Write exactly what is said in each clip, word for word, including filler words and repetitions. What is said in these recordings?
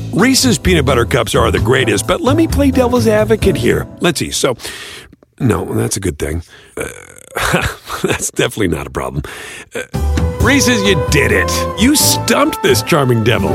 Reese's Peanut Butter Cups are the greatest, but let me play devil's advocate here. Let's see. So, no, that's a good thing. Uh, that's definitely not a problem. Uh, Reese's, you did it. You stumped this charming devil.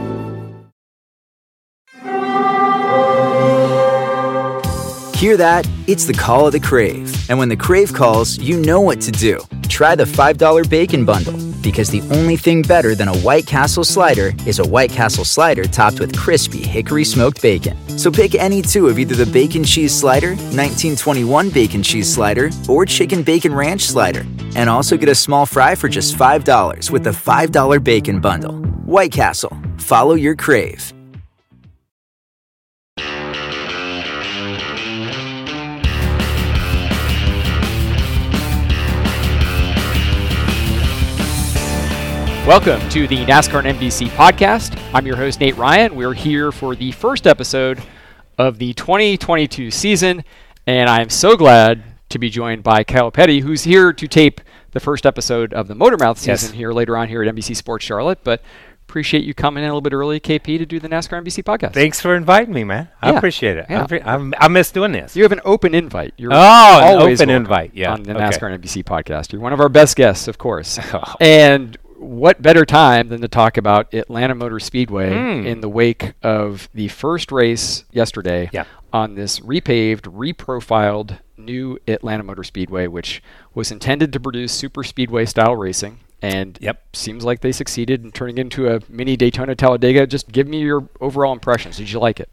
Hear that? It's the call of the Crave. And when the Crave calls, you know what to do. Try the five dollar Bacon Bundle, because the only thing better than a White Castle slider is a White Castle slider topped with crispy hickory smoked bacon. So pick any two of either the Bacon Cheese Slider, nineteen twenty-one Bacon Cheese Slider, or Chicken Bacon Ranch Slider. And also get a small fry for just five dollars with the five dollar Bacon Bundle. White Castle. Follow your Crave. Welcome to the NASCAR and N B C podcast. I'm your host, Nate Ryan. We're here for the first episode of the twenty twenty-two season, and I'm so glad to be joined by Kyle Petty, who's here to tape the first episode of the Motormouth season yes. here later on here at N B C Sports Charlotte. But appreciate you coming in a little bit early, K P, to do the NASCAR N B C podcast. Thanks for inviting me, man. I yeah. appreciate it. Yeah. I, I'm, I miss doing this. You have an open invite. You're oh, always an open invite. Yeah, on the okay. NASCAR and N B C podcast. You're one of our best guests, of course. oh. And what better time than to talk about Atlanta Motor Speedway mm. in the wake of the first race yesterday yeah. on this repaved, reprofiled new Atlanta Motor Speedway, which was intended to produce super speedway style racing. And yep. seems like they succeeded in turning into a mini Daytona Talladega. Just give me your overall impressions. Did you like it?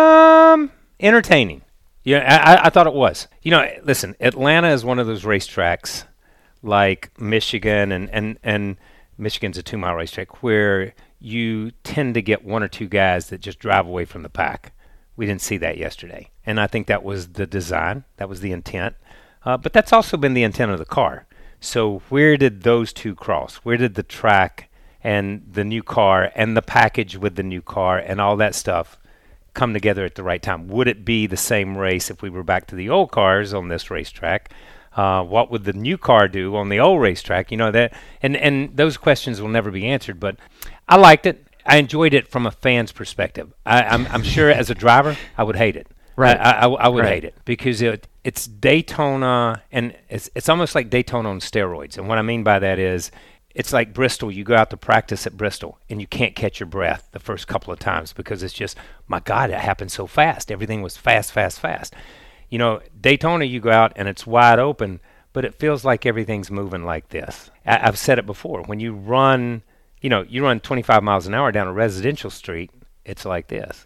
Um, entertaining. Yeah, I, I thought it was. You know, listen, Atlanta is one of those racetracks like Michigan and, and, and Michigan's a two-mile racetrack where you tend to get one or two guys that just drive away from the pack. We didn't see that yesterday. And I think that was the design. That was the intent. Uh, but that's also been the intent of the car. So where did those two cross? Where did the track and the new car and the package with the new car and all that stuff come together at the right time? Would it be the same race if we were back to the old cars on this racetrack? Uh, what would the new car do on the old racetrack? You know that, and, and those questions will never be answered. But I liked it. I enjoyed it from a fan's perspective. I, I'm, I'm sure as a driver, I would hate it. Right. I, I, I would right. hate it because it, it's Daytona, and it's it's almost like Daytona on steroids. And what I mean by that is, it's like Bristol. You go out to practice at Bristol, and you can't catch your breath the first couple of times because it's just, my God, it happened so fast. Everything was fast, fast, fast. You know, Daytona, you go out and it's wide open, but it feels like everything's moving like this. I, I've said it before. When you run, you know, you run twenty-five miles an hour down a residential street, it's like this.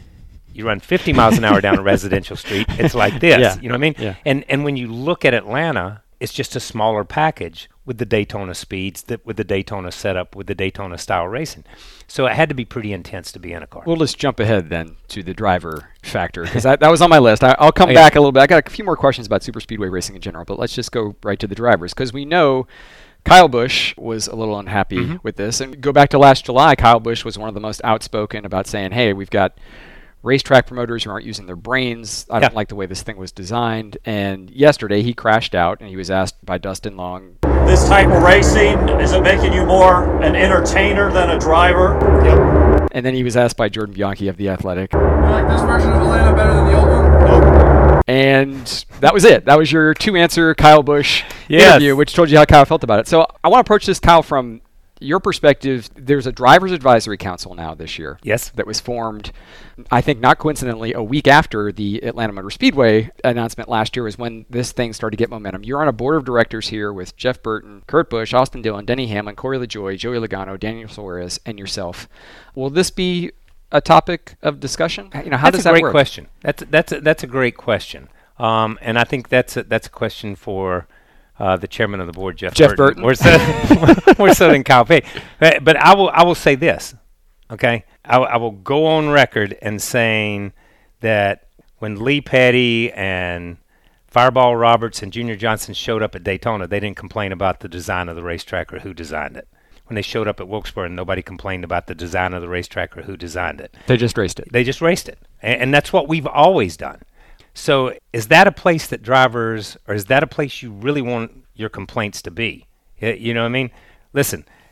You run fifty miles an hour down a residential street, it's like this. Yeah. You know what I mean? Yeah. And and when you look at Atlanta, it's just a smaller package with the Daytona speeds, that with the Daytona setup, with the Daytona style racing. So it had to be pretty intense to be in a car. We'll just jump ahead then to the driver factor, because that was on my list. I, I'll come oh, back yeah. a little bit. I got a few more questions about super speedway racing in general, but let's just go right to the drivers, because we know Kyle Busch was a little unhappy mm-hmm. with this. And go back to last July, Kyle Busch was one of the most outspoken about saying, hey, we've got racetrack promoters who aren't using their brains. I yeah. don't like the way this thing was designed. And yesterday he crashed out, and he was asked by Dustin Long, this type of racing, is it making you more an entertainer than a driver? Yep. And then he was asked by Jordan Bianchi of The Athletic, you like this version of Atlanta better than the old one? Nope. And that was it. That was your two-answer Kyle Busch yes. interview, which told you how Kyle felt about it. So I want to approach this, Kyle, from your perspective. There's a driver's advisory council now this year. Yes. That was formed, I think not coincidentally, a week after the Atlanta Motor Speedway announcement last year was when this thing started to get momentum. You're on a board of directors here with Jeff Burton, Kurt Busch, Austin Dillon, Denny Hamlin, Corey LaJoie, Joey Logano, Daniel Suarez, and yourself. Will this be a topic of discussion? You know, how that's does a that great work? question. That's that's a, that's a great question, um, and I think that's a, that's a question for uh, the chairman of the board, Jeff. Jeff Burton. Burton. More so, more so than Kyle Petty. But, but I will I will say this, okay? I, I will go on record and saying that when Lee Petty and Fireball Roberts and Junior Johnson showed up at Daytona, they didn't complain about the design of the racetrack or who designed it. When they showed up at Wilkesboro, nobody complained about the design of the racetrack or who designed it. They just raced it. They just raced it. And, and that's what we've always done. So is that a place that drivers, or is that a place you really want your complaints to be? You know what I mean? Listen,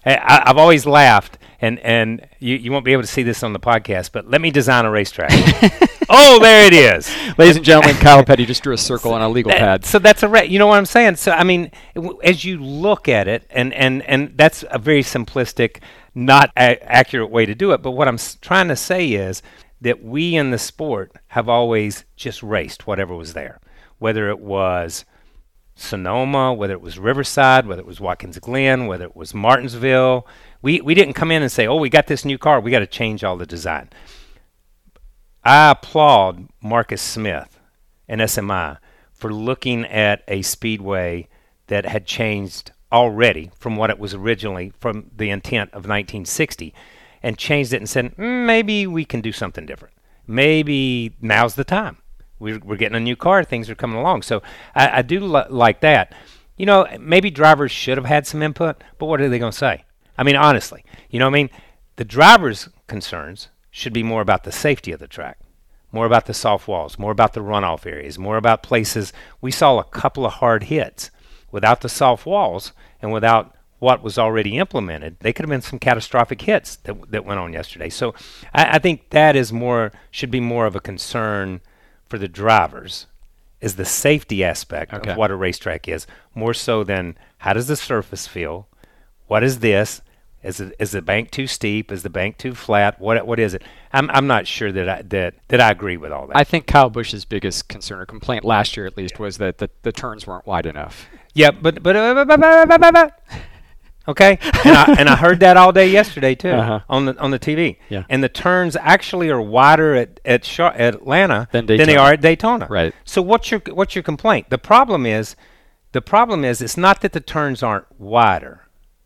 I, I've always laughed, and, and you, you won't be able to see this on the podcast, but let me design a racetrack. Oh, there it is. Ladies and gentlemen, Kyle Petty just drew a circle on a legal that, pad. So that's a ra- you know what I'm saying? So, I mean, w- as you look at it, and, and, and that's a very simplistic, not a- accurate way to do it, but what I'm s- trying to say is that we in the sport have always just raced whatever was there, whether it was Sonoma, whether it was Riverside, whether it was Watkins Glen, whether it was Martinsville. We we didn't come in and say, oh, we got this new car, we got to change all the design. I applaud Marcus Smith and S M I for looking at a speedway that had changed already from what it was originally, from the intent of nineteen sixty, and changed it and said, mm, maybe we can do something different. Maybe now's the time. We're, we're getting a new car. Things are coming along. So I, I do li- like that. You know, maybe drivers should have had some input, but what are they going to say? I mean, honestly, you know what I mean? The drivers' concerns should be more about the safety of the track, more about the soft walls, more about the runoff areas, more about places. We saw a couple of hard hits. Without the soft walls and without what was already implemented, they could have been some catastrophic hits that, that went on yesterday. So I, I think that is more, should be more of a concern for the drivers, is the safety aspect okay. of what a racetrack is, more so than how does the surface feel? What is this? Is it, is the bank too steep? Is the bank too flat? What what is it? I'm I'm not sure that I that, that I agree with all that. I think Kyle Busch's biggest concern or complaint last year, at least, was that the, the turns weren't wide enough. Yeah, but but uh, but, but, but, but, but. Okay, and I, and I heard that all day yesterday too uh-huh. on the on the T V. Yeah. And the turns actually are wider at at, Char- at Atlanta than, than they are at Daytona. Right. So what's your what's your complaint? The problem is, the problem is it's not that the turns aren't wider,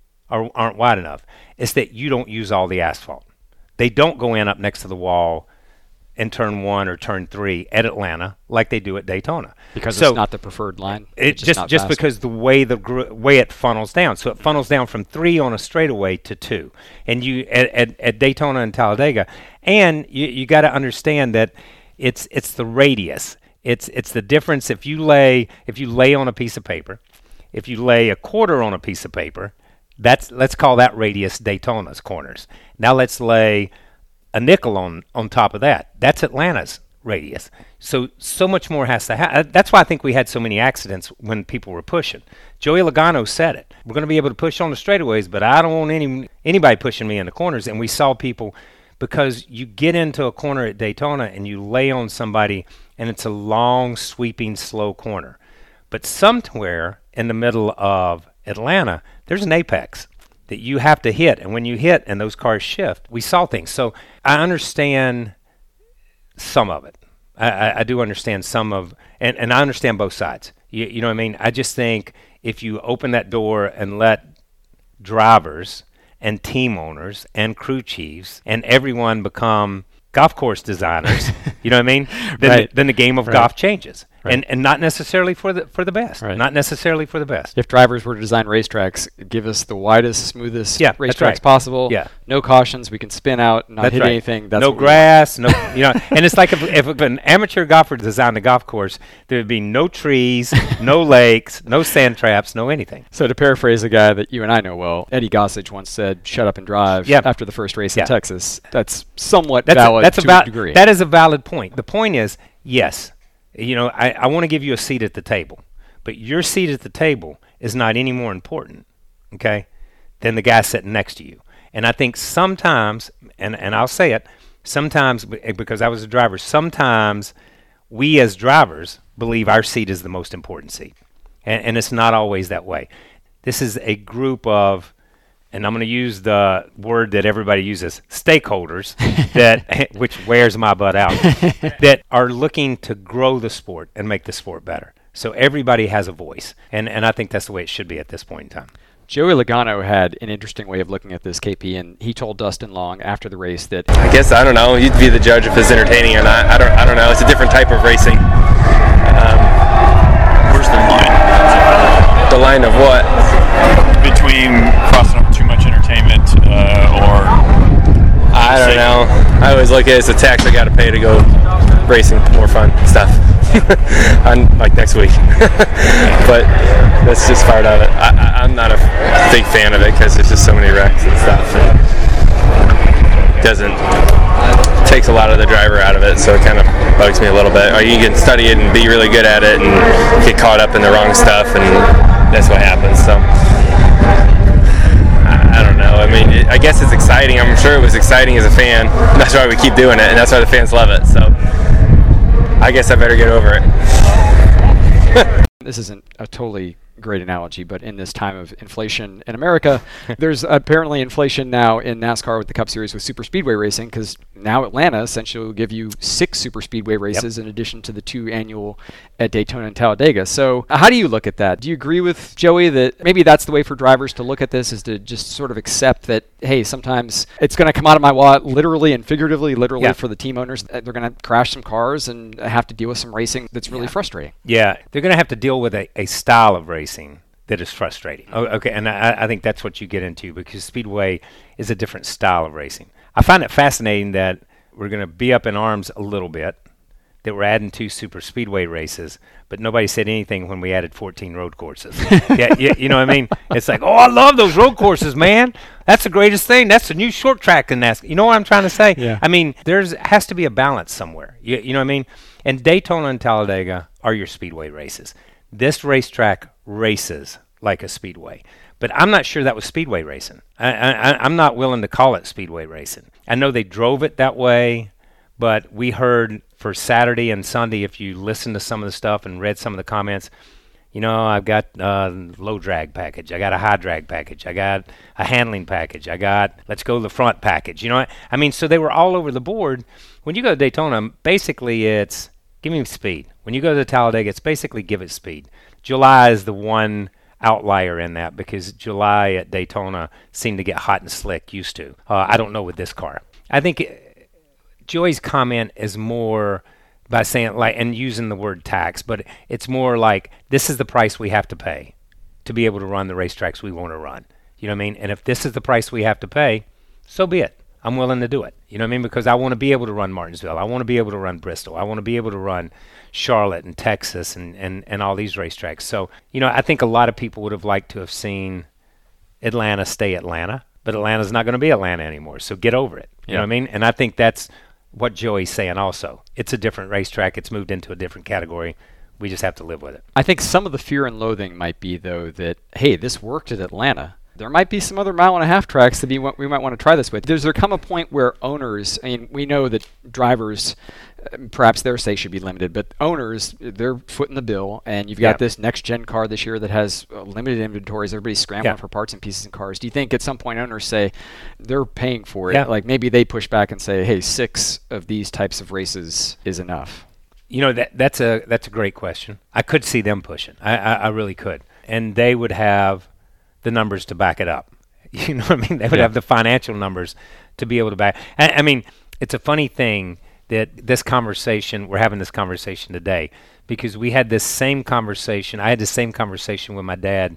or aren't wide enough. It's that you don't use all the asphalt. They don't go in up next to the wall in turn one or turn three at Atlanta like they do at Daytona. Because so it's not the preferred line. It just just just fast. because the way the gr- way it funnels down. So it funnels down from three on a straightaway to two, and you at, at, at Daytona and Talladega, and you you got to understand that it's it's the radius. It's it's the difference if you lay if you lay on a piece of paper, if you lay a quarter on a piece of paper, that's let's call that radius Daytona's corners. Now let's lay a nickel on, on top of that. That's Atlanta's radius. So, so much more has to happen. That's why I think we had so many accidents when people were pushing. Joey Logano said it. We're going to be able to push on the straightaways, but I don't want any anybody pushing me in the corners. And we saw people, because you get into a corner at Daytona and you lay on somebody, and it's a long, sweeping, slow corner. But somewhere in the middle of Atlanta, there's an apex that you have to hit, and when you hit and those cars shift, we saw things. So I understand some of it. I, I, I do understand some of, and, and I understand both sides. You, you know what I mean? I just think if you open that door and let drivers and team owners and crew chiefs and everyone become golf course designers, you know what I mean? Then, right. the, then the game of right. golf changes. Right. And and not necessarily for the for the best. Right. Not necessarily for the best. If drivers were to design racetracks, give us the widest, smoothest Yeah, racetracks that's right. possible. Yeah. No cautions. We can spin out, not That's hit right. anything. That's no what we grass, no, you know. And it's like if, if an amateur golfer designed a golf course, there would be no trees, no lakes, no sand traps, no anything. So to paraphrase a guy that you and I know well, Eddie Gossage once said, "Shut up and drive." Yeah. After the first race Yeah. in Texas, that's somewhat That's valid a, that's to a, val- a degree. That is a valid point. The point is, yes, you know, I, I want to give you a seat at the table, but your seat at the table is not any more important, okay, than the guy sitting next to you. And I think sometimes, and, and I'll say it, sometimes, because I was a driver, sometimes we as drivers believe our seat is the most important seat. And, and it's not always that way. This is a group of, and I'm going to use the word that everybody uses, stakeholders, that which wears my butt out, that are looking to grow the sport and make the sport better. So everybody has a voice, and, and I think that's the way it should be at this point in time. Joey Logano had an interesting way of looking at this, K P, and he told Dustin Long after the race that I guess I don't know. You'd be the judge if it's entertaining or not. I don't. I don't know. It's a different type of racing. Um, Where's the line? the line of what? Between crossing over too much entertainment uh, or... I don't know. I always look at it as a tax I got to pay to go racing, more fun stuff. on like next week. But that's just part of it. I, I, I'm not a big fan of it because there's just so many wrecks and stuff, and it doesn't takes a lot of the driver out of it, so it kind of bugs me a little bit. Or you can study it and be really good at it and get caught up in the wrong stuff, and that's what happens. So I, I don't know. I mean, it, I guess it's exciting. I'm sure it was exciting as a fan. That's why we keep doing it, and that's why the fans love it. So I guess I better get over it. This isn't a totally great analogy, but in this time of inflation in America, there's apparently inflation now in NASCAR with the Cup Series with super speedway racing, because now Atlanta essentially will give you six super speedway races yep. in addition to the two annual at Daytona and Talladega. So how do you look at that? Do you agree with Joey that maybe that's the way for drivers to look at this, is to just sort of accept that, hey, sometimes it's going to come out of my wallet literally and figuratively, literally yeah. for the team owners. They're going to crash some cars and have to deal with some racing that's really yeah. frustrating. Yeah, they're going to have to deal with a, a style of racing that is frustrating. Oh, okay, and I, I think that's what you get into, because Speedway is a different style of racing. I find it fascinating that we're going to be up in arms a little bit, that we're adding two super speedway races, but nobody said anything when we added fourteen road courses. yeah, yeah, you know what I mean? It's like, oh, I love those road courses, man. That's the greatest thing. That's the new short track in NASCAR. You know what I'm trying to say? Yeah. I mean, there's has to be a balance somewhere. You, you know what I mean? And Daytona and Talladega are your speedway races. This racetrack races like a speedway, but I'm not sure that was speedway racing. I, I, I'm not willing to call it speedway racing. I know they drove it that way, but we heard for Saturday and Sunday, if you listen to some of the stuff and read some of the comments, you know, I've got a low drag package, I got a high drag package, I got a handling package, I got let's go to the front package. You know what I mean? So they were all over the board. When you go to Daytona, basically it's give me speed. When you go to Talladega, it's basically give it speed. July is the one outlier in that, because July at Daytona seemed to get hot and slick, used to. Uh, I don't know with this car. I think it, Joey's comment is more by saying, like, and using the word tax, but it's more like, this is the price we have to pay to be able to run the racetracks we want to run. You know what I mean? And if this is the price we have to pay, so be it. I'm willing to do it. You know what I mean? Because I want to be able to run Martinsville. I want to be able to run Bristol. I want to be able to run Charlotte and Texas and, and, and all these racetracks. So, you know, I think a lot of people would have liked to have seen Atlanta stay Atlanta, but Atlanta's not going to be Atlanta anymore. So get over it. You yeah. know what I mean? And I think that's what Joey's saying also. It's a different racetrack. It's moved into a different category. We just have to live with it. I think some of the fear and loathing might be, though, that, hey, this worked at Atlanta. There might be some other mile and a half tracks that we, we might want to try this with. Does there come a point where owners, I mean, we know that drivers, uh, perhaps their say should be limited, but owners, they're footing the bill, and you've got yeah. this next-gen car this year that has uh, limited inventories. Everybody's scrambling yeah. for parts and pieces and cars. Do you think at some point owners say they're paying for it? Yeah. Like maybe they push back and say, hey, six of these types of races is enough? You know, that that's a that's a great question. I could see them pushing. I, I, I really could. And they would have the numbers to back it up. You know what I mean? They would yeah. have the financial numbers to be able to back. I, I mean, it's a funny thing that this conversation, we're having this conversation today, because we had this same conversation. I had the same conversation with my dad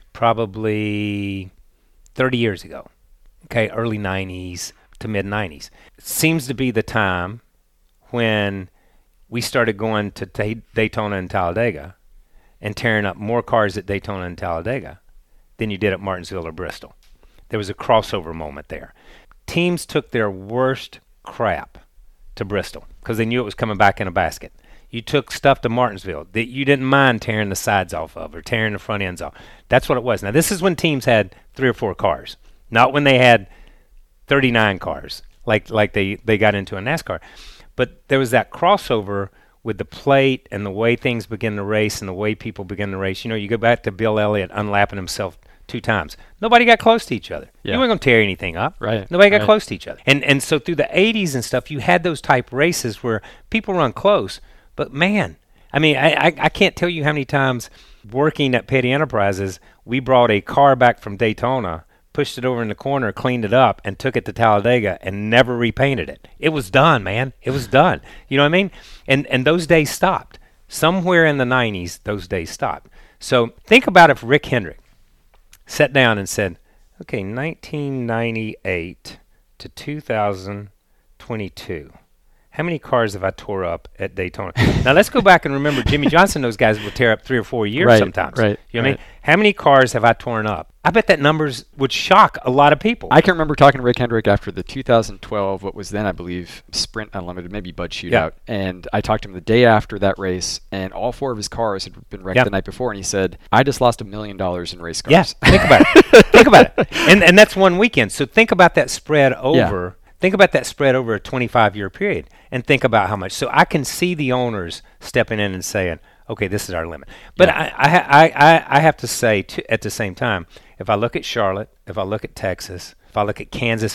probably thirty years ago, okay, early nineties to mid nineties. It seems to be the time when we started going to t- Daytona and Talladega and tearing up more cars at Daytona and Talladega than you did at Martinsville or Bristol. There was a crossover moment there. Teams took their worst crap to Bristol because they knew it was coming back in a basket. You took stuff to Martinsville that you didn't mind tearing the sides off of or tearing the front ends off. That's what it was. Now, this is when teams had three or four cars, not when they had thirty-nine cars like like they, they got into a NASCAR. But there was that crossover with the plate and the way things begin to race and the way people begin to race. You know, you go back to Bill Elliott unlapping himself two times. Nobody got close to each other. Yeah. You weren't going to tear anything up. Right. Nobody got right. close to each other. And and so through the eighties and stuff, you had those type races where people run close. But, man, I mean, I, I, I can't tell you how many times working at Petty Enterprises, we brought a car back from Daytona, pushed it over in the corner, cleaned it up, and took it to Talladega and never repainted it. It was done, man. It was done. You know what I mean? And and those days stopped. Somewhere in the nineties, those days stopped. So think about if Rick Hendrick sat down and said, okay, nineteen ninety-eight to two thousand twenty-two, how many cars have I tore up at Daytona? Now, let's go back and remember Jimmy Johnson, those guys will tear up three or four years right, sometimes. Right, you know right. what I mean? How many cars have I torn up? I bet that numbers would shock a lot of people. I can remember talking to Rick Hendrick after the two thousand twelve, what was then, I believe, Sprint Unlimited, maybe Bud Shootout. Yeah. And I talked to him the day after that race, and all four of his cars had been wrecked Yeah. the night before, and he said, I just lost a million dollars in race cars. Yeah, think about it. Think about it. And and that's one weekend. So think about that spread over. Yeah. Think about that spread over a twenty-five year period, and think about how much. So I can see the owners stepping in and saying, okay, this is our limit. But yeah. I, I, I, I have to say, too, at the same time, if I look at Charlotte, if I look at Texas, if I look at Kansas,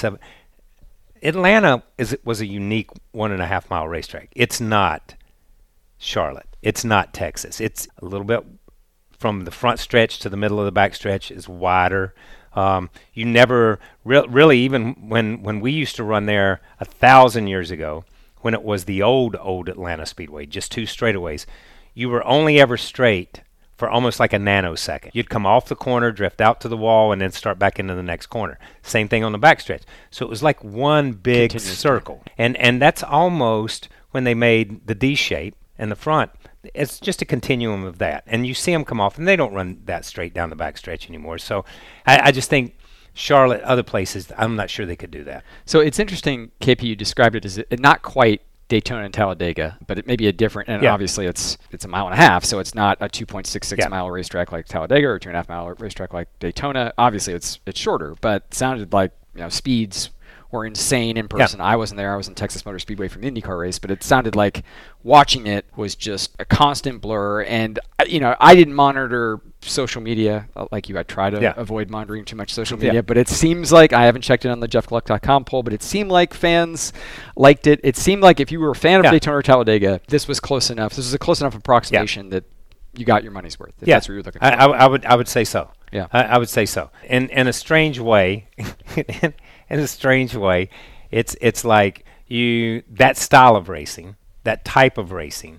Atlanta is was a unique one and a half mile racetrack. It's not Charlotte. It's not Texas. It's a little bit from the front stretch to the middle of the back stretch is wider. Um, you never re- really, even when, when we used to run there a thousand years ago, when it was the old, old Atlanta Speedway, just two straightaways, you were only ever straight for almost like a nanosecond. You'd come off the corner, drift out to the wall, and then start back into the next corner. Same thing on the backstretch. So it was like one big Continuous circle. And and that's almost when they made the D shape in the front. It's just a continuum of that. And you see them come off, and they don't run that straight down the backstretch anymore. So I, I just think Charlotte, other places, I'm not sure they could do that. So it's interesting, K P, you described it as it, not quite Daytona and Talladega, but it may be a different, and yeah. obviously it's it's a mile and a half, so it's not a two point six six yeah. mile racetrack like Talladega or a two and a half mile racetrack like Daytona. Obviously it's it's shorter, but it sounded like, you know, speeds were insane in person. Yeah. I wasn't there. I was in Texas Motor Speedway from the IndyCar race, but it sounded like watching it was just a constant blur. And, you know, I didn't monitor social media like you. I try to yeah. avoid monitoring too much social media, yeah. but it seems like, I haven't checked it on the jeff gluck dot com poll, but it seemed like fans liked it. It seemed like if you were a fan of yeah. Daytona or Talladega, this was close enough. This was a close enough approximation yeah. that you got your money's worth, if yeah. that's what you're looking for. I, I, I would I would say so. Yeah. I, I would say so. In in a strange way, in, in a strange way, it's it's like you that style of racing, that type of racing,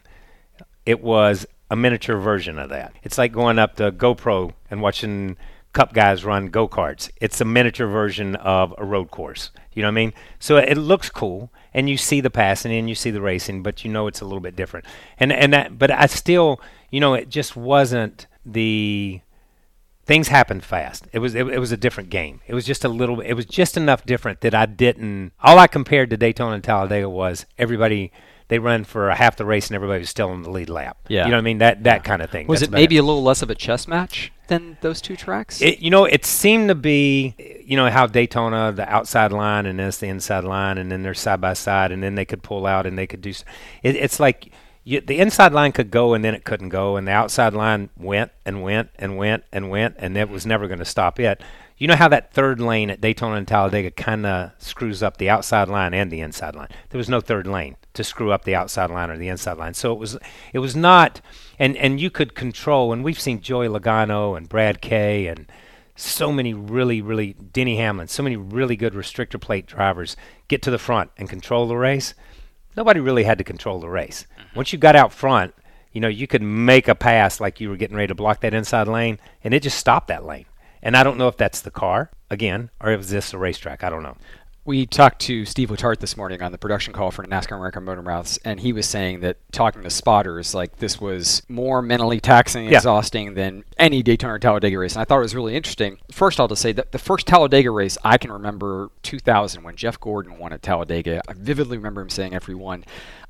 it was a miniature version of that. It's like going up to GoPro and watching Cup guys run go-karts. It's a miniature version of a road course. You know what I mean? So it looks cool, and you see the passing and you see the racing, but you know it's a little bit different. And and that, but I still, you know, it just wasn't the. Things happened fast. It was it, it was a different game. It was just a little. It was just enough different that I didn't. All I compared to Daytona and Talladega was everybody. They run for a half the race and everybody was still on the lead lap. Yeah. You know what I mean? That that kind of thing. Was That's it maybe it. a little less of a chess match than those two tracks? It, you know, it seemed to be, you know, how Daytona, the outside line and then it's the inside line and then they're side by side and then they could pull out and they could do. It, it's like you, the inside line could go and then it couldn't go and the outside line went and went and went and went and it was never going to stop it. You know how that third lane at Daytona and Talladega kind of screws up the outside line and the inside line. There was no third lane to screw up the outside line or the inside line. So it was it was not, and, and you could control, and we've seen Joey Logano and Brad Kay and so many really, really, Denny Hamlin, so many really good restrictor plate drivers get to the front and control the race. Nobody really had to control the race. Once you got out front, you know, you could make a pass like you were getting ready to block that inside lane, and it just stopped that lane. And I don't know if that's the car, again, or if it's just a racetrack. I don't know. We talked to Steve Letarte this morning on the production call for NASCAR American Motor Mouths, and he was saying that talking to spotters, like this was more mentally taxing and yeah. exhausting than any Daytona or Talladega race. And I thought it was really interesting. First, I'll just say that the first Talladega race I can remember, two thousand, when Jeff Gordon won at Talladega. I vividly remember him saying after he won,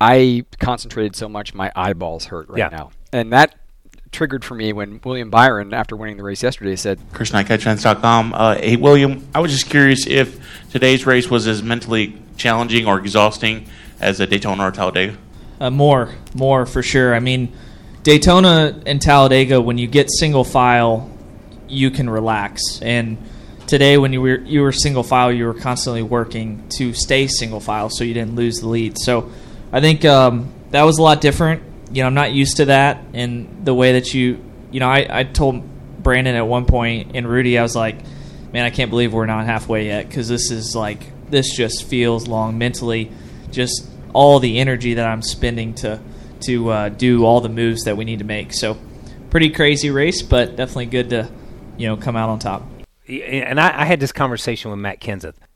I concentrated so much my eyeballs hurt right yeah. now. And that triggered for me when William Byron, after winning the race yesterday, said, Chris Knight, Catch Fans dot com. Uh, hey, William, I was just curious if today's race was as mentally challenging or exhausting as a Daytona or Talladega. Uh, more, more for sure. I mean, Daytona and Talladega, when you get single file, you can relax. And today, when you were you were single file, you were constantly working to stay single file so you didn't lose the lead. So I think um, that was a lot different. You know, I'm not used to that, and the way that you, you know, I, I told Brandon at one point, and Rudy, I was like, man, I can't believe we're not halfway yet, because this is like, this just feels long mentally, just all the energy that I'm spending to to uh, do all the moves that we need to make. So pretty crazy race, but definitely good to, you know, come out on top. And I, I had this conversation with Matt Kenseth.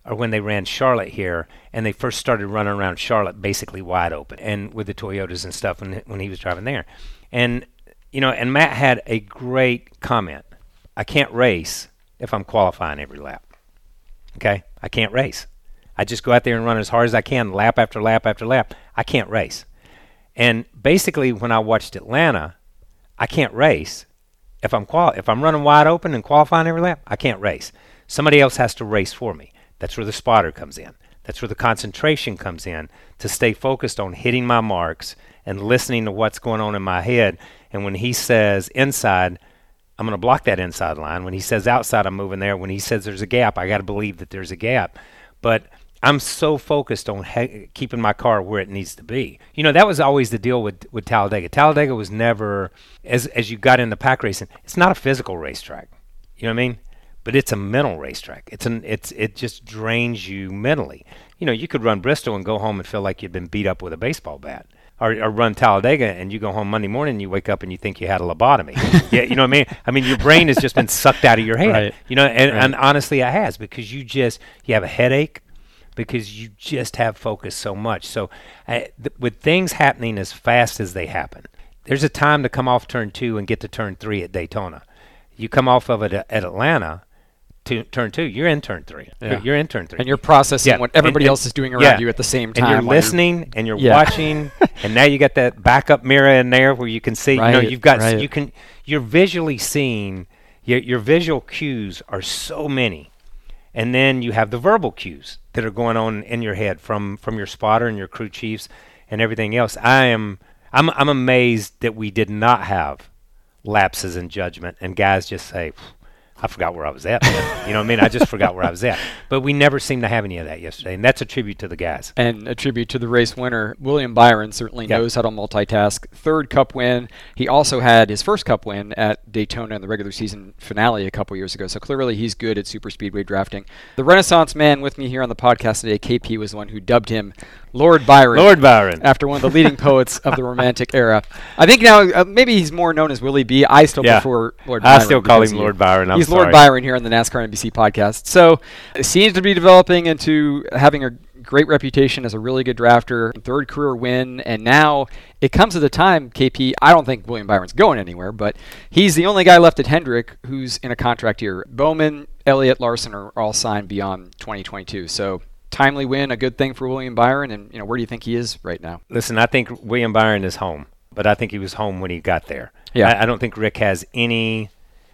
or when they ran Charlotte here, and they first started running around Charlotte basically wide open, and with the Toyotas and stuff when when he was driving there. And, you know, and Matt had a great comment. I can't race if I'm qualifying every lap. Okay? I can't race. I just go out there and run as hard as I can, lap after lap after lap. I can't race. And basically, when I watched Atlanta, I can't race if I'm quali- if I'm running wide open and qualifying every lap. I can't race. Somebody else has to race for me. That's where the spotter comes in. That's where the concentration comes in, to stay focused on hitting my marks and listening to what's going on in my head. And when he says inside, I'm going to block that inside line. When he says outside, I'm moving there. When he says there's a gap, I got to believe that there's a gap. But I'm so focused on he- keeping my car where it needs to be. You know, that was always the deal with, with Talladega. Talladega was never, as as you got into pack racing, it's not a physical racetrack. You know what I mean? But it's a mental racetrack. It's an it's it just drains you mentally. You know, you could run Bristol and go home and feel like you'd been beat up with a baseball bat. Or, or run Talladega and you go home Monday morning and you wake up and you think you had a lobotomy. Yeah, you know what I mean? I mean, your brain has just been sucked out of your head. Right. You know, and, Right. and honestly, it has, because you just you have a headache, because you just have focus so much. So uh, th- with things happening as fast as they happen, there's a time to come off turn two and get to turn three at Daytona. You come off of it at Atlanta, to turn two, you're in turn three. Yeah. You're, you're in turn three. And you're processing Yeah. what everybody And- else is doing around yeah. you at the same time. And you're while listening and you're Yeah. watching, and now you got that backup mirror in there where you can see. You know, Right, you've got right. you can you're visually seeing. Your your visual cues are so many, and then you have the verbal cues that are going on in your head from from your spotter and your crew chiefs and everything else. I am I'm I'm amazed that we did not have lapses in judgment and guys just say, I forgot where I was at. Man. You know what I mean? I just forgot where I was at. But we never seemed to have any of that yesterday, and that's a tribute to the guys. And a tribute to the race winner. William Byron certainly Yep. knows how to multitask. Third Cup win. He also had his first Cup win at Daytona in the regular season finale a couple years ago. So clearly he's good at super speedway drafting. The Renaissance man with me here on the podcast today, K P, was the one who dubbed him Lord Byron. Lord Byron. After one of the leading poets of the Romantic era. I think now uh, maybe he's more known as Willie B. I still Yeah. prefer Lord I Byron. still call because him he- Lord Byron. I'm he's sorry. Lord Byron here on the NASCAR N B C podcast. So it seems to be developing into having a great reputation as a really good drafter, third career win, and now it comes at a time, K P, I don't think William Byron's going anywhere, but he's the only guy left at Hendrick who's in a contract here. Bowman, Elliott, Larson are all signed beyond twenty twenty-two. So timely win, a good thing for William Byron, and you know, where do you think he is right now? Listen, I think William Byron is home, but I think he was home when he got there. Yeah. I, I don't think Rick has any.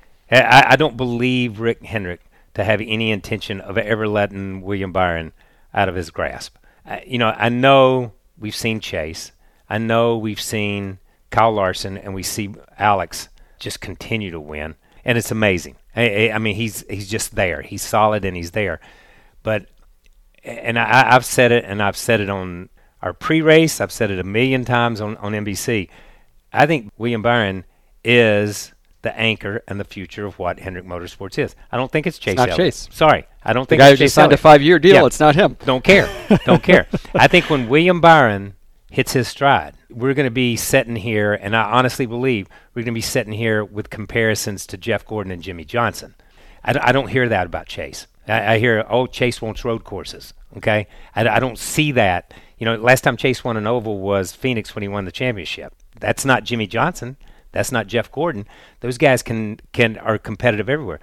I, I don't believe Rick Hendrick to have any intention of ever letting William Byron out of his grasp. I, you know, I know we've seen Chase. I know we've seen Kyle Larson, and we see Alex just continue to win, and it's amazing. I, I mean, he's he's just there. He's solid, and he's there. But and I, I've said it, and I've said it on our pre-race. I've said it a million times on, on N B C. I think William Byron is the anchor and the future of what Hendrick Motorsports is. I don't think it's Chase It's not Elliott. Chase. Sorry, I don't The think guy who it's just Chase signed a Elliott. five-year deal, Yeah. it's not him. Don't care. Don't care. I think when William Byron hits his stride, we're going to be sitting here, and I honestly believe we're going to be sitting here with comparisons to Jeff Gordon and Jimmy Johnson. I, d- I don't hear that about Chase. I, I hear, oh, Chase wants road courses. Okay, I, d- I don't see that. You know, last time Chase won an oval was Phoenix when he won the championship. That's not Jimmy Johnson. That's not Jeff Gordon. Those guys can can are competitive everywhere.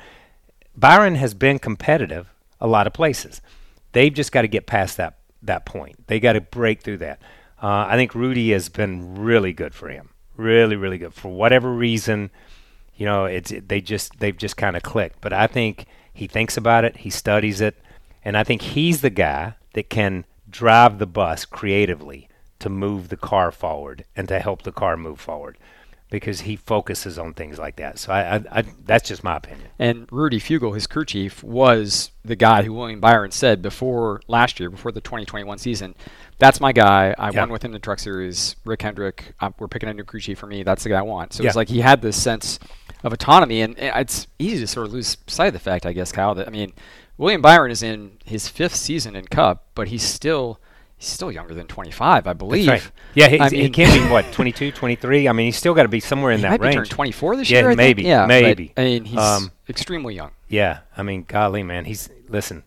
Byron has been competitive a lot of places. They've just got to get past that that point. They got to break through that. Uh, I think Rudy has been really good for him. Really, really good. For whatever reason, you know, it's it, they just they've just kind of clicked. But I think he thinks about it, he studies it, and I think he's the guy that can drive the bus creatively to move the car forward and to help the car move forward, because he focuses on things like that. So I, I, I that's just my opinion. And Rudy Fugle, his crew chief, was the guy who William Byron said before last year, before the twenty twenty-one season, that's my guy. I Yeah. won with him in the Truck Series. Rick Hendrick, uh, we're picking a new crew chief for me. That's the guy I want. So Yeah. it's like he had this sense of autonomy, and and it's easy to sort of lose sight of the fact, I guess, Kyle, that, I mean, William Byron is in his fifth season in Cup, but he's still he's still younger than twenty-five, I believe. That's right. Yeah, he, I he mean- can't be, what, twenty-two, twenty-three? I mean, he's still got to be somewhere in He that might range. be turning twenty-four this Yeah, year, I think. maybe, Yeah, but, maybe. I mean, he's Um, extremely young. Yeah, I mean, golly, man, he's listen.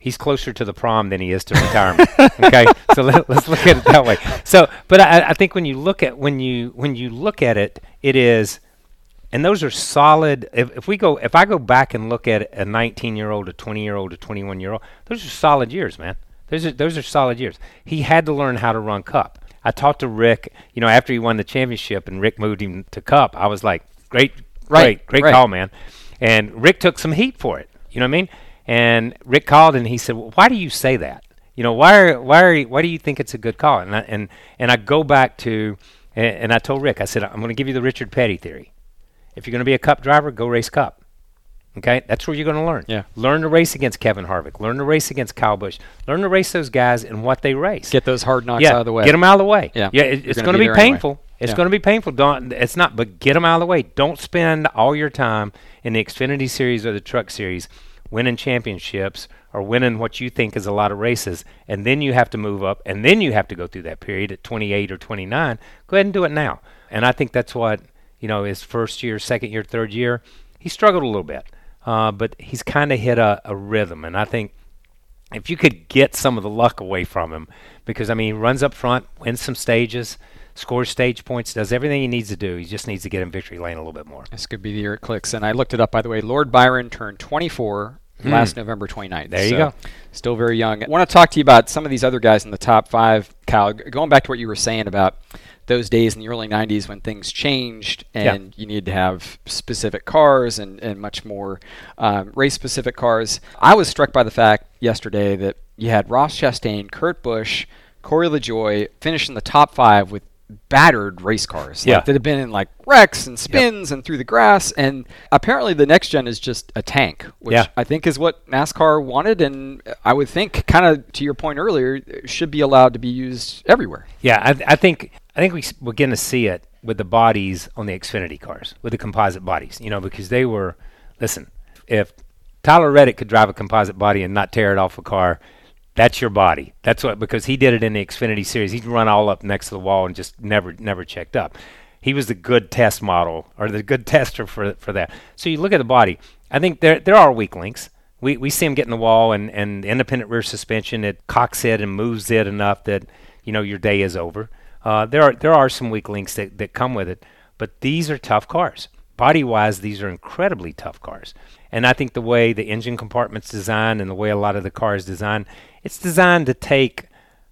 he's closer to the prom than he is to retirement. Okay, so let, let's look at it that way. So, but I, I think when you look at when you when you look at it, it is, and those are solid. If, if we go, if I go back and look at a nineteen-year-old, a twenty-year-old, a twenty-one-year-old, those are solid years, man. Those are those are solid years. He had to learn how to run Cup. I talked to Rick, you know, after he won the championship, and Rick moved him to Cup. I was like, great, Right, great, great right. call, man. And Rick took some heat for it. You know what I mean? And Rick called and he said, well, "Why do you say that? You know, why are why are you, why do you think it's a good call?" And I, and and I go back to and, and I told Rick, I said, "I'm going to give you the Richard Petty theory. If you're going to be a Cup driver, go race Cup. Okay, that's where you're going to learn. Yeah. Learn to race against Kevin Harvick. Learn to race against Kyle Busch. Learn to race those guys and what they race. Get those hard knocks yeah, out of the way. Get them out of the way. Yeah, yeah. It, You're it's gonna going to be be there anyway. painful. It's Yeah. going to be painful. Don't. It's not. But get them out of the way. Don't spend all your time in the Xfinity Series or the Truck Series winning championships or winning what you think is a lot of races, and then you have to move up, and then you have to go through that period at twenty-eight or twenty-nine. Go ahead and do it now. And I think that's what, you know, his first year, second year, third year, he struggled a little bit. Uh, but he's kind of hit a, a rhythm, and I think if you could get some of the luck away from him, because, I mean, he runs up front, wins some stages, scores stage points, does everything he needs to do. He just needs to get in victory lane a little bit more. This could be the year it clicks. And I looked it up, by the way. Lord Byron turned twenty-four Hmm. last November twenty-ninth. There you so go. Still very young. I want to talk to you about some of these other guys in the top five, Kyle. G- Going back to what you were saying about those days in the early nineties when things changed and you needed to have specific cars and, and much more um, race-specific cars. I was struck by the fact yesterday that you had Ross Chastain, Kurt Busch, Corey LaJoie finish in the top five with battered race cars Yeah. like, that have been in like wrecks and spins and through the grass, and apparently the next gen is just a tank, which Yeah. I think is what NASCAR wanted, and I would think, kind of to your point earlier, should be allowed to be used everywhere. Yeah, I, I think I think we s- we're going to see it with the bodies on the Xfinity cars, with the composite bodies, you know, because they were, listen, if Tyler Reddick could drive a composite body and not tear it off a car, that's your body. That's what, because he did it in the Xfinity Series. He'd run all up next to the wall and just never never checked up. He was the good test model, or the good tester for for that. So you look at the body. I think there there are weak links. We we see him get in the wall and, and independent rear suspension. It cocks it and moves it enough that, you know, your day is over. Uh, there are there are some weak links that, that come with it, but these are tough cars. Body-wise, these are incredibly tough cars. And I think the way the engine compartment's designed and the way a lot of the car is designed, it's designed to take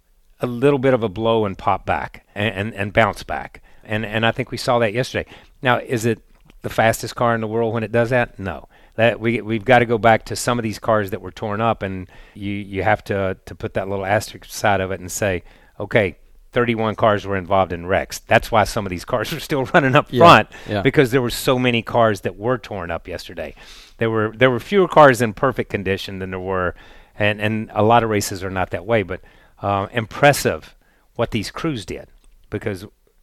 a little bit of a blow and pop back and, and, and bounce back. And and I think we saw that yesterday. Now, is it the fastest car in the world when it does that? No. That we we've got to go back to some of these cars that were torn up, and you you have to to put that little asterisk side of it and say, okay, thirty-one cars were involved in wrecks. That's why some of these cars are still running up Yeah, front, yeah. because there were so many cars that were torn up yesterday. There were there were fewer cars in perfect condition than there were, and, and a lot of races are not that way. But uh, impressive what these crews did, because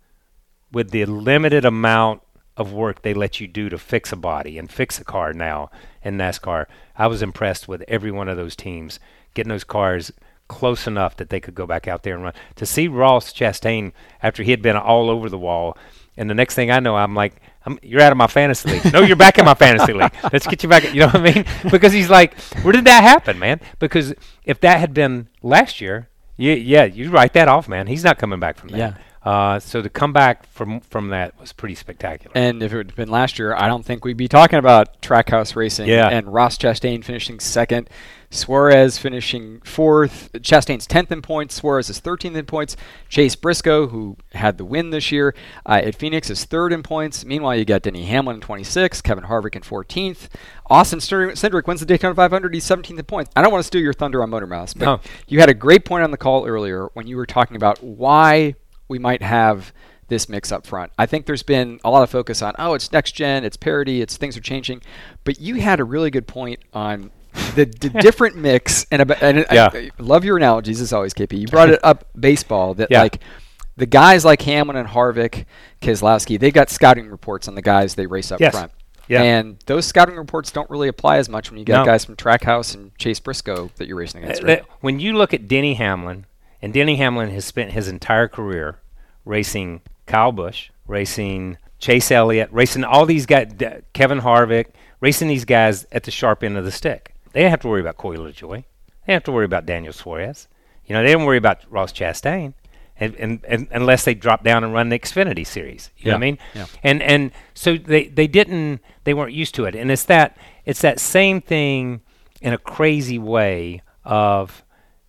with the limited amount of work they let you do to fix a body and fix a car now in NASCAR, I was impressed with every one of those teams getting those cars close enough that they could go back out there and run. To see Ross Chastain after he had been all over the wall, and the next thing I know, I'm like, I'm, you're out of my fantasy league. No, you're back in my fantasy league. Let's get you back. You know what I mean? Because he's like, where did that happen, man? Because if that had been last year, you, yeah, you write that off, man. He's not coming back from that. Yeah. Uh, so to come back from from that was pretty spectacular. And if it had been last year, I don't think we'd be talking about Trackhouse Racing Yeah. and Ross Chastain finishing second, Suarez finishing fourth, Chastain's tenth in points, Suarez is thirteenth in points, Chase Briscoe, who had the win this year uh, at Phoenix, is third in points. Meanwhile, you got Denny Hamlin in twenty-sixth, Kevin Harvick in fourteenth. Austin Cindric wins the Daytona five hundred, he's seventeenth in points. I don't want to steal your thunder on Motor Mouse, but No. you had a great point on the call earlier when you were talking about why we might have this mix up front. I think there's been a lot of focus on, oh, it's next gen, it's parity, it's things are changing. But you had a really good point on the, the different mix. And, about, and Yeah. I, I love your analogies, as always, K P. You brought it up baseball, that Yeah. like the guys like Hamlin and Harvick, Keselowski, they've got scouting reports on the guys they race up Yes. front. Yeah. And those scouting reports don't really apply as much when you get No. guys from Trackhouse and Chase Briscoe that you're racing against. Uh, Right? When you look at Denny Hamlin, and Denny Hamlin has spent his entire career racing Kyle Busch, racing Chase Elliott, racing all these guys, D- Kevin Harvick, racing these guys at the sharp end of the stick. They didn't have to worry about Corey LaJoie. They They didn't have to worry about Daniel Suarez. You know, they didn't worry about Ross Chastain, and, and, and unless they drop down and run the Xfinity Series. You yeah. know what I mean? Yeah. And and so they, they didn't they weren't used to it. And it's that it's that same thing in a crazy way of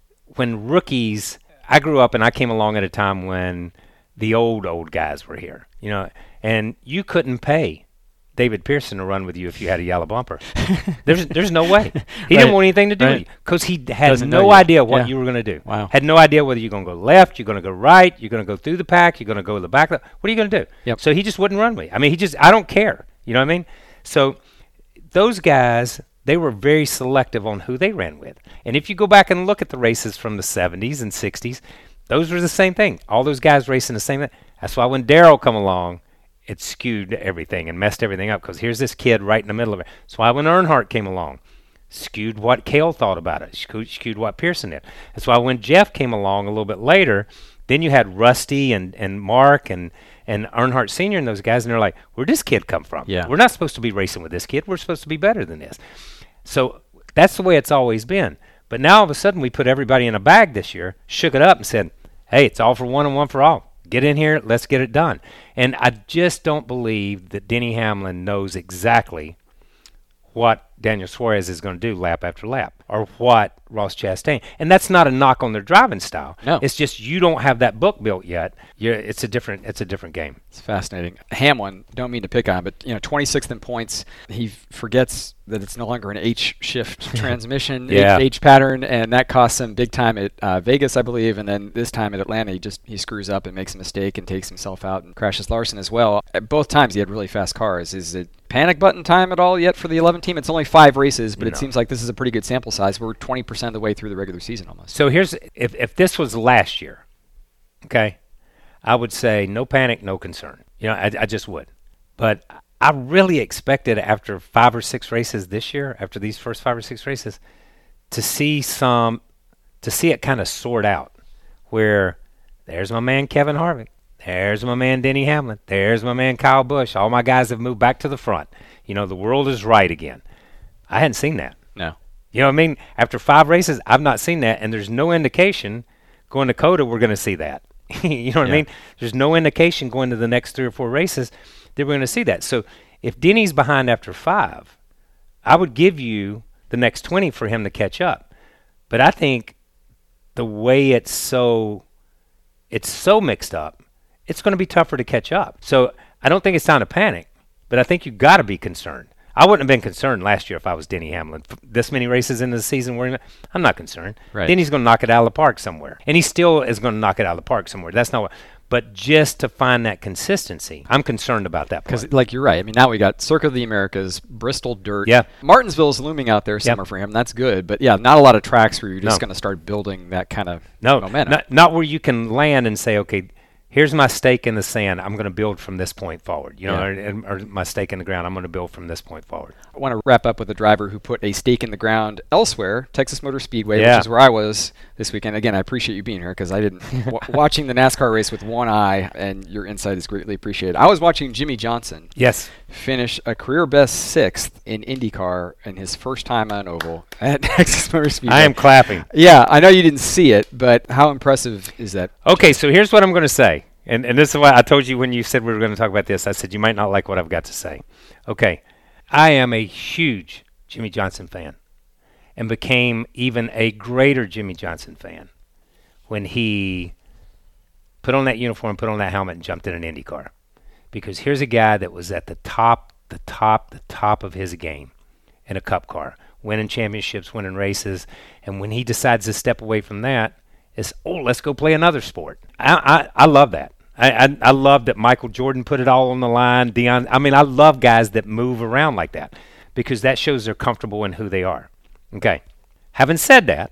when rookies. I grew up and I came along at a time when the old old guys were here. You know, and you couldn't pay David Pearson to run with you if you had a yellow bumper. There's there's no way. He right. didn't want anything to do right. with you because he had Doesn't no know idea what yeah. you were going to do. Wow. Had no idea whether you're going to go left, you're going to go right, you're going to go through the pack, you're going to go to the back. What are you going to do? Yep. So he just wouldn't run with you. I mean, he just, I don't care. You know what I mean? So those guys, they were very selective on who they ran with. And if you go back and look at the races from the seventies and sixties, those were the same thing. All those guys racing the same thing. That's why when Darrell come along, it skewed everything and messed everything up because here's this kid right in the middle of it. That's why when Earnhardt came along, skewed what Cale thought about it, skewed, skewed what Pearson did. That's why when Jeff came along a little bit later, then you had Rusty and, and Mark and, and Earnhardt Senior and those guys, and they're like, where'd this kid come from? Yeah. We're not supposed to be racing with this kid. We're supposed to be better than this. So that's the way it's always been. But now all of a sudden we put everybody in a bag this year, shook it up and said, hey, it's all for one and one for all. Get in here, let's get it done. And I just don't believe that Denny Hamlin knows exactly what Daniel Suarez is going to do lap after lap or what Ross Chastain. And that's not a knock on their driving style. No. It's just you don't have that book built yet. You're, it's a different it's a different game. It's fascinating. Hamlin, don't mean to pick on him, but you know, twenty-sixth in points. He forgets that it's no longer an H shift transmission, yeah. H, H pattern, and that costs him big time at uh, Vegas, I believe, and then this time at Atlanta, he just he screws up and makes a mistake and takes himself out and crashes Larson as well. At both times, he had really fast cars. Is it panic button time at all yet for the eleven team? It's only five races, but No. it seems like this is a pretty good sample size. We're twenty percent of the way through the regular season almost. So here's if if this was last year, okay, I would say no panic, no concern. You know, I, I just would. But I really expected after five or six races this year, after these first five or six races, to see some, to see it kind of sort out, where there's my man Kevin Harvick, there's my man Denny Hamlin, there's my man Kyle Busch. All my guys have moved back to the front. You know, the world is right again. I hadn't seen that. No. You know what I mean? After five races, I've not seen that, and there's no indication going to COTA we're going to see that. You know what Yeah. I mean? There's no indication going to the next three or four races that we're going to see that. So if Denny's behind after five, I would give you the next twenty for him to catch up. But I think the way it's so it's so mixed up, it's going to be tougher to catch up. So I don't think it's time to panic, but I think you've got to be concerned. I wouldn't have been concerned last year if I was Denny Hamlin. F- This many races into the season, where I'm not concerned. Right. Denny's going to knock it out of the park somewhere, and he still is going to knock it out of the park somewhere. That's not what. But just to find that consistency, I'm concerned about that part. Because, like, you're right. I mean, now we got Circuit of the Americas, Bristol Dirt. Yeah. Martinsville's looming out there somewhere Yep. for him. That's good. But, yeah, not a lot of tracks where you're just No. going to start building that kind of No, momentum. not, not where you can land and say, okay, here's my stake in the sand. I'm going to build from this point forward. You know, Yeah. or, or my stake in the ground. I'm going to build from this point forward. I want to wrap up with a driver who put a stake in the ground elsewhere, Texas Motor Speedway, Yeah. which is where I was this weekend. Again, I appreciate you being here because I didn't w- watching the NASCAR race with one eye, and your insight is greatly appreciated. I was watching Jimmy Johnson Yes. finish a career best sixth in IndyCar in his first time on oval at Texas Motor Speedway. I am clapping. Yeah, I know you didn't see it, but how impressive is that? Okay, so here's what I'm going to say. And and this is why I told you when you said we were going to talk about this, I said you might not like what I've got to say. Okay, I am a huge Jimmy Johnson fan and became even a greater Jimmy Johnson fan when he put on that uniform, put on that helmet, and jumped in an Indy car. Because here's a guy that was at the top, the top, the top of his game in a cup car, winning championships, winning races, and when he decides to step away from that, it's, oh, let's go play another sport. I I, I love that. I, I I love that Michael Jordan put it all on the line. Deion, I mean, I love guys that move around like that because that shows they're comfortable in who they are. Okay. Having said that,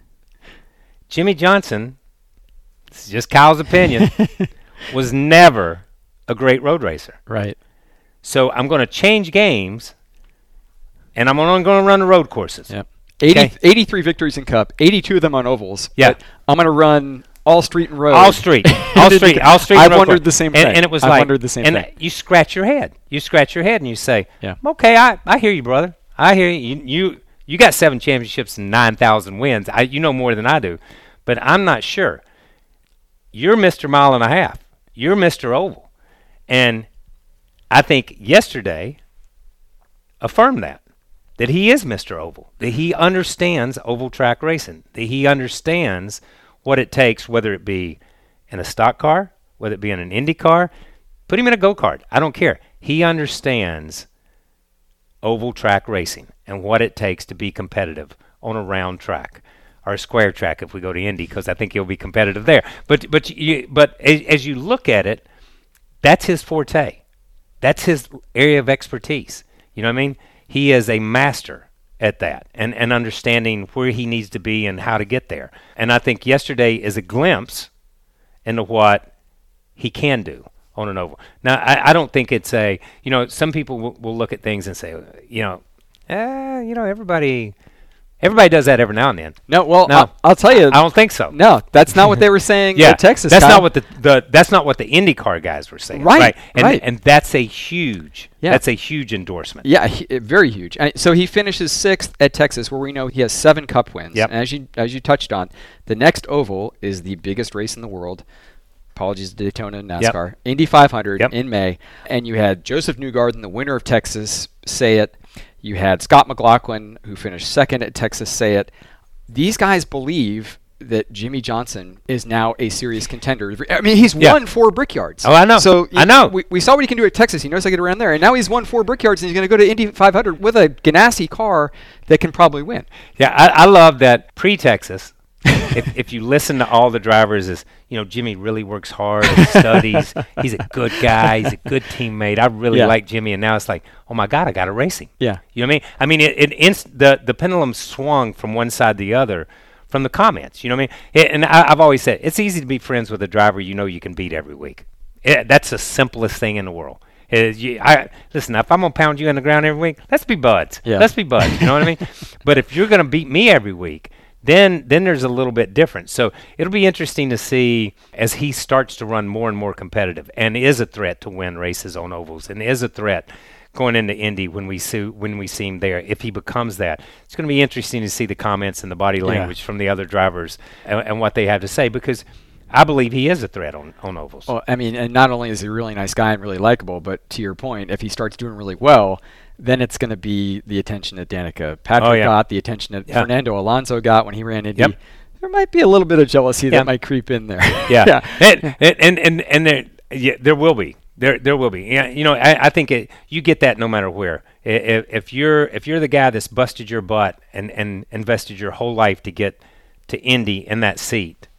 Jimmy Johnson, this is just Kyle's opinion, was never a great road racer. Right. So I'm going to change games, and I'm only going to run the road courses. Yep. eighty, Okay. eighty-three victories in Cup, eighty-two of them on ovals. Yeah. But I'm going to run all street and road. All street, all street, all street. I've and road wondered course. the same and, thing. And it was I've like, wondered the same and thing. you scratch your head. You scratch your head and you say, Yeah. "Okay, I, I hear you, brother. I hear you. You You got seven championships and nine thousand wins. I, you know more than I do, but I'm not sure. You're Mister Mile and a Half. You're Mister Oval. And I think yesterday affirmed that, that he is Mister Oval, that he understands oval track racing, that he understands what it takes, whether it be in a stock car, whether it be in an Indy car. Put him in a go-kart. I don't care. He understands oval track racing and what it takes to be competitive on a round track or a square track if we go to Indy, because I think he'll be competitive there. But but you, but as, as you look at it, that's his forte. That's his area of expertise. You know what I mean? He is a master at that and, and understanding where he needs to be and how to get there. And I think yesterday is a glimpse into what he can do on an oval. Now, I, I don't think it's a, you know, some people will, will look at things and say, you know, eh, you know, everybody, everybody does that every now and then. No, well, no, I'll, I'll tell you. I don't think so. No, that's not what they were saying yeah, at Texas. That's Kyle. not what the, the that's not what the IndyCar guys were saying. Right, right. And, right. and that's a huge, yeah. that's a huge endorsement. Yeah, he, very huge. I, so he finishes sixth at Texas, where we know he has seven Cup wins. Yep. And as you as you touched on, the next oval is the biggest race in the world. Apologies to Daytona and NASCAR. Yep. Indy five hundred yep. in May. And you had Joseph Newgarden, the winner of Texas, say it. You had Scott McLaughlin, who finished second at Texas, say it. These guys believe that Jimmie Johnson is now a serious contender. I mean, he's yeah. won four Brickyards. Oh, I know. So I know. We, we saw what he can do at Texas. He knows how to get around there. And now he's won four Brickyards, and he's going to go to Indy five hundred with a Ganassi car that can probably win. Yeah, I, I love that pre-Texas. if, if you listen to all the drivers, is you know Jimmy really works hard, he studies, he's a good guy, he's a good teammate. I really yeah. like Jimmy, and now it's like, oh my God, I got a racing. Yeah, you know what I mean? I mean, it, it inst- the the pendulum swung from one side to the other from the comments. You know what I mean? It, and I, I've always said it's easy to be friends with a driver you know you can beat every week. It, that's the simplest thing in the world. Is you, I, listen, if I'm gonna pound you in the ground every week, let's be buds. Yeah. Let's be buds. You know what I mean? But if you're gonna beat me every week, then then there's a little bit different. So it'll be interesting to see as he starts to run more and more competitive and is a threat to win races on ovals and is a threat going into Indy when we see when we see him there. If he becomes that, it's going to be interesting to see the comments and the body language yeah. from the other drivers and, and what they have to say, because I believe he is a threat on, on ovals. Well, I mean, and not only is he a really nice guy and really likable, but to your point, if he starts doing really well, then it's going to be the attention that Danica Patrick oh, yeah. got, the attention that yeah. Fernando Alonso got when he ran Indy. Yep. There might be a little bit of jealousy yeah. that might creep in there. Yeah, yeah. and, and and and there, yeah, there will be. There, there will be. Yeah, you know, I, I think it, you get that no matter where. If, if you're, if you're the guy that's busted your butt and, and invested your whole life to get to Indy in that seat,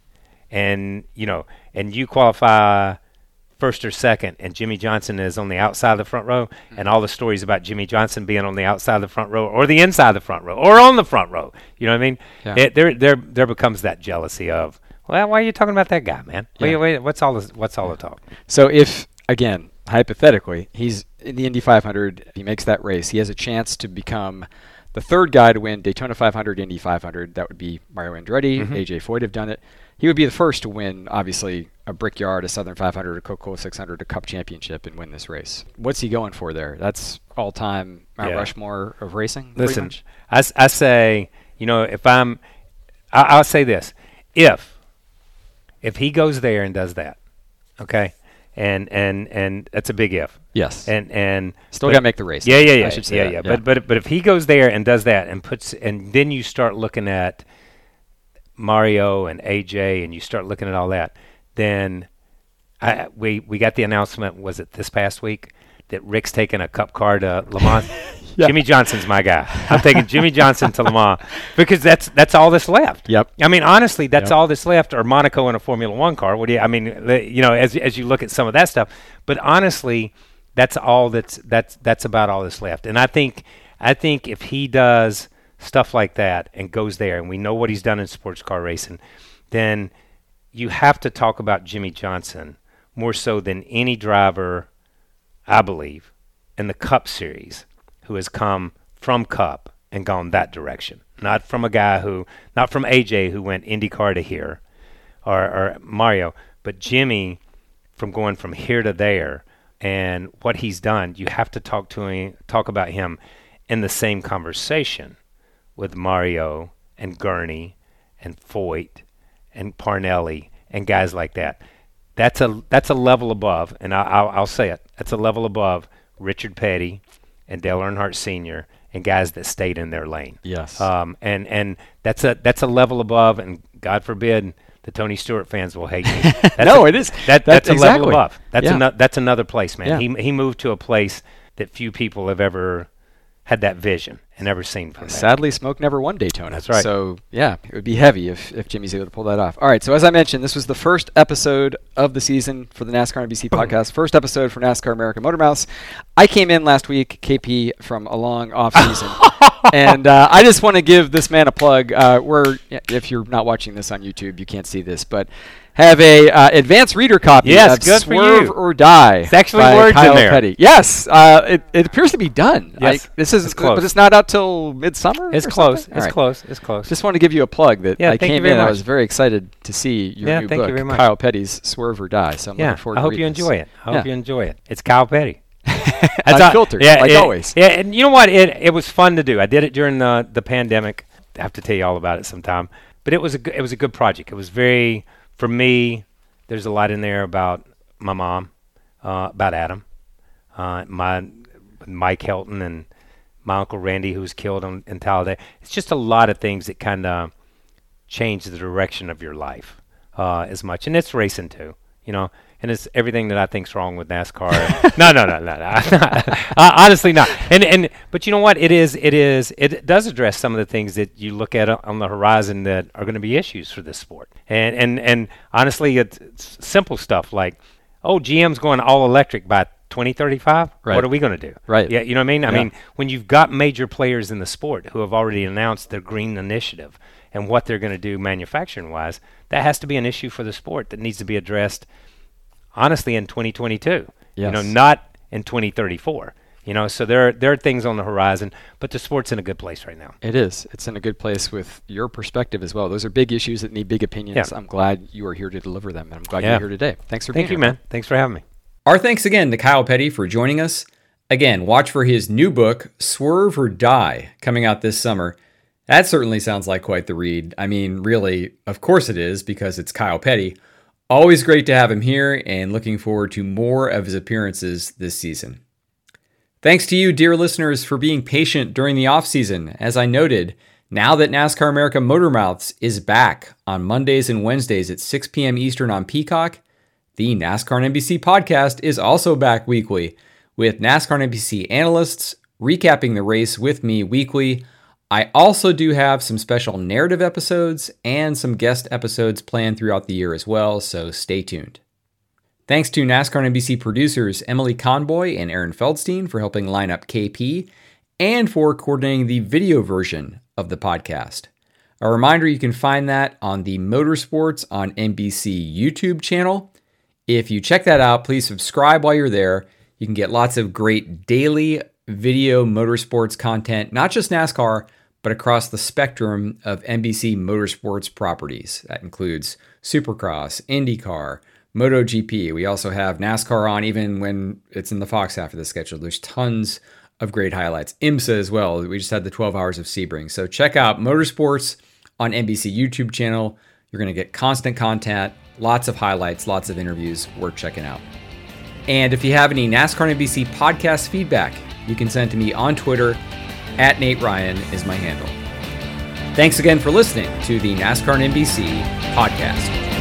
and you know, and you qualify first or second, and Jimmie Johnson is on the outside of the front row, mm-hmm. and all the stories about Jimmie Johnson being on the outside of the front row, or the inside of the front row, or on the front row. You know what I mean? Yeah. It, there, there, there becomes that jealousy of, well, why are you talking about that guy, man? Yeah. Wait, wait, what's all this? What's all the talk? So if again, hypothetically, he's in the Indy five hundred, if he makes that race, he has a chance to become the third guy to win Daytona five hundred, Indy five hundred. That would be Mario Andretti. Mm-hmm. A J Foyt have done it. He would be the first to win, obviously, a Brickyard, a Southern five hundred, a Coca-Cola six hundred, a Cup Championship, and win this race. What's he going for there? That's all-time Mount yeah. Rushmore of racing. Listen, I, I say, you know, if I'm, I, I'll say this: if if he goes there and does that, okay, and and and that's a big if. Yes. And and still got to make the race. Yeah, yeah, yeah. I should say yeah, that. yeah. yeah. But but but if he goes there and does that and puts, and then you start looking at Mario and A J, and you start looking at all that, then I, we we got the announcement, was it this past week, that Rick's taking a Cup car to Le Mans. yeah. Jimmie Johnson's my guy. I'm taking Jimmie Johnson to Le Mans because that's that's all that's left. Yep. I mean, honestly, that's yep. all that's left, or Monaco in a Formula One car. What do you? I mean, you know, as as you look at some of that stuff, but honestly, that's all that's that's that's about all that's left. And I think I think if he does stuff like that and goes there, and we know what he's done in sports car racing, then you have to talk about Jimmie Johnson more so than any driver, I believe, in the Cup Series who has come from Cup and gone that direction. Not from a guy who, not from A J who went IndyCar to here, or, or Mario, but Jimmie from going from here to there, and what he's done. You have to talk to him, talk about him in the same conversation with Mario and Gurney and Foyt and Parnelli and guys like that. That's a that's a level above, and I, I'll, I'll say it. That's a level above Richard Petty and Dale Earnhardt Senior and guys that stayed in their lane. Yes. Um, and and that's a that's a level above, and God forbid the Tony Stewart fans will hate me. That's no, a, it is. That, that's that's a exactly. level above. That's yeah. ano- that's another place, man. Yeah. He he moved to a place that few people have ever had that vision and ever seen from that. Sadly, Smoke never won Daytona. That's right. So, yeah, it would be heavy if, if Jimmy's able to pull that off. All right, so as I mentioned, this was the first episode of the season for the NASCAR N B C podcast, first episode for NASCAR American Motor Mouths. I came in last week, K P, from a long off-season, and uh, I just want to give this man a plug. Uh, we're, if you're not watching this on YouTube, you can't see this, but have a uh, advanced reader copy yes, of good Swerve for you. or Die. It's actually by words Kyle in there. Petty. Yes, uh, it, it appears to be done. Yes, I, this is it's close. But it's not out till midsummer. It's or close. something? It's All right. close. It's close. Just wanted to give you a plug that Yeah, I thank you came very in. I much. was very excited to see your Yeah, new thank you book, very much. Kyle Petty's Swerve or Die. So I'm yeah, looking forward I to hope you reading this. enjoy it. I hope Yeah. you enjoy it. It's Kyle Petty. Unfiltered, yeah, like it, always. Yeah, and you know what? It it was fun to do. I did it during the the pandemic. I have to tell you all about it sometime. But it was a good, it was a good project. It was very, for me. There's a lot in there about my mom, uh, about Adam, uh, my Mike Helton, and my Uncle Randy, who was killed on, in Talladega. It's just a lot of things that kind of change the direction of your life uh, as much. And it's racing too, you know. And it's everything that I think's wrong with NASCAR. no, no, no, no, no. uh, honestly, not. And and but you know what? It is. It is. It does address some of the things that you look at on the horizon that are going to be issues for this sport. And and and honestly, it's, it's simple stuff like, oh, G M's going all electric by twenty thirty-five. Right. What are we going to do? Right. Yeah. You know what I mean? I Yeah. mean, when you've got major players in the sport who have already announced their green initiative and what they're going to do manufacturing wise, that has to be an issue for the sport that needs to be addressed. Honestly, in twenty twenty-two, yes. you know, not in twenty thirty-four. You know, so there are, there are things on the horizon, but the sport's in a good place right now. It is. It's in a good place with your perspective as well. Those are big issues that need big opinions. Yeah. I'm glad you are here to deliver them, and I'm glad Yeah. you're here today. Thanks for Thank being you, here. man. Thanks for having me. Our thanks again to Kyle Petty for joining us. Again, watch for his new book, Swerve or Die, coming out this summer. That certainly sounds like quite the read. I mean, really, of course it is, because it's Kyle Petty. Always great to have him here, and looking forward to more of his appearances this season. Thanks to you, dear listeners, for being patient during the off-season. As I noted, now that NASCAR America Motor Mouths is back on Mondays and Wednesdays at six p.m. Eastern on Peacock, the NASCAR N B C podcast is also back weekly, with NASCAR N B C analysts recapping the race with me weekly. I also do have some special narrative episodes and some guest episodes planned throughout the year as well, so stay tuned. Thanks to NASCAR N B C producers Emily Conboy and Aaron Feldstein for helping line up K P and for coordinating the video version of the podcast. A reminder, you can find that on the Motorsports on N B C YouTube channel. If you check that out, please subscribe while you're there. You can get lots of great daily video motorsports content, not just NASCAR, but across the spectrum of N B C Motorsports properties. That includes Supercross, IndyCar, MotoGP. We also have NASCAR on even when it's in the Fox half of the schedule. There's tons of great highlights. IMSA as well. We just had the twelve hours of Sebring. So check out Motorsports on N B C YouTube channel. You're going to get constant content, lots of highlights, lots of interviews worth checking out. And if you have any NASCAR N B C podcast feedback, you can send it to me on Twitter. At Nate Ryan is my handle. Thanks again for listening to the NASCAR N B C podcast.